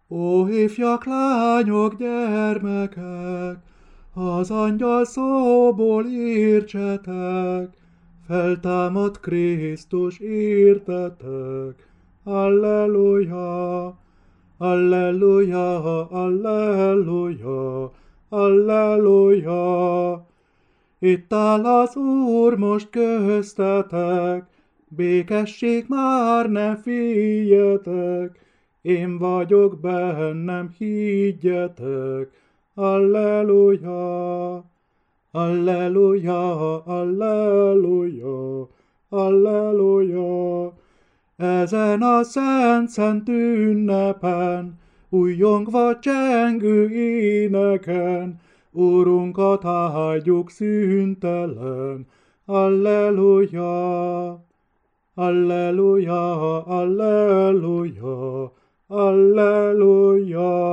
Ó, ifjak, lányok, gyermekek, az angyal szóból értsetek, feltámad Krisztus, értetek. Alleluja, alleluja, alleluja, alleluja. Itt áll az Úr most köztetek, békesség már ne féljetek, én vagyok bennem, higgyetek. Alleluja, alleluja, alleluja, alleluja. Ezen a szent ünnepen, újjongva csengő éneken, Úrunkat áldjuk szüntelen. Alleluja, alleluja, alleluja, alleluja.